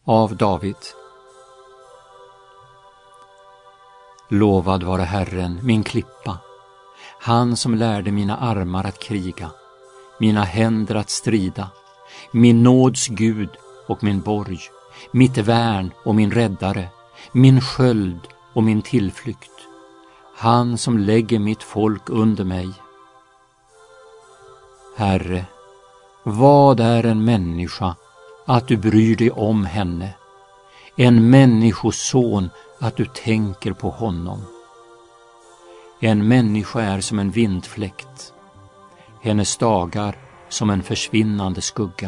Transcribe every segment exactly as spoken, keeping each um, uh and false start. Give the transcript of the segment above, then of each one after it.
av David. Lovad vare Herren, min klippa, han som lärde mina armar att kriga, mina händer att strida, min nåds Gud och min borg, mitt värn och min räddare, min sköld och min tillflykt, han som lägger mitt folk under mig. Herre, vad är en människa att du bryr dig om henne, en människoson att du tänker på honom? En människa är som en vindfläkt, hennes dagar som en försvinnande skugga.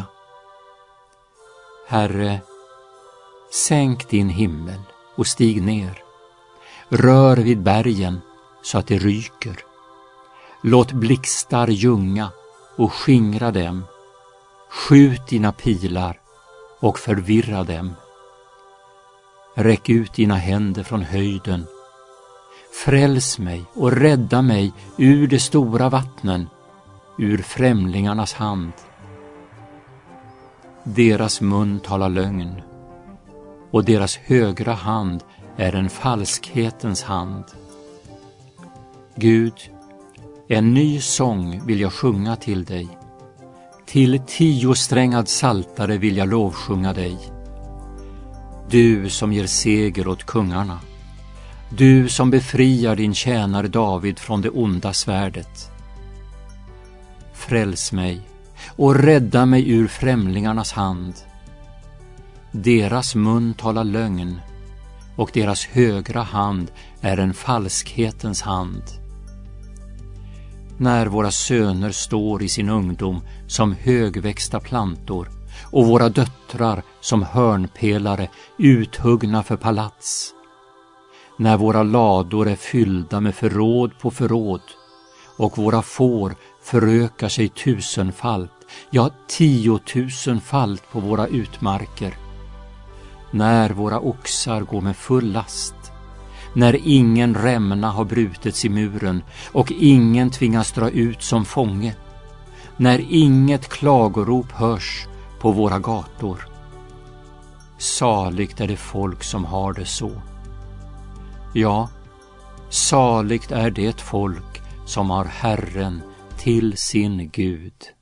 Herre, sänk din himmel och stig ner, rör vid bergen så att det ryker. Låt blixtar ljunga och skingra dem, skjut dina pilar och förvirra dem. Räck ut dina händer från höjden, fräls mig och rädda mig ur de stora vattnen, ur främlingarnas hand. Deras mun talar lögn, och deras högra hand är en falskhetens hand. Gud, en ny sång vill jag sjunga till dig. Till tiosträngad saltare vill jag lovsjunga dig. Du som ger seger åt kungarna, du som befriar din tjänare David från det onda svärdet. Fräls mig och rädda mig ur främlingarnas hand. Deras mun talar lögn, och deras högra hand är en falskhetens hand. När våra söner står i sin ungdom som högväxta plantor och våra döttrar som hörnpelare uthuggna för palats. När våra lador är fyllda med förråd på förråd och våra får förökar sig tusenfalt, ja tiotusenfalt på våra utmarker. När våra oxar går med full last, när ingen rämna har brutits i muren och ingen tvingas dra ut som fånge, när inget klagorop hörs på våra gator. Saligt är det folk som har det så. Ja, saligt är det folk som har Herren till sin Gud.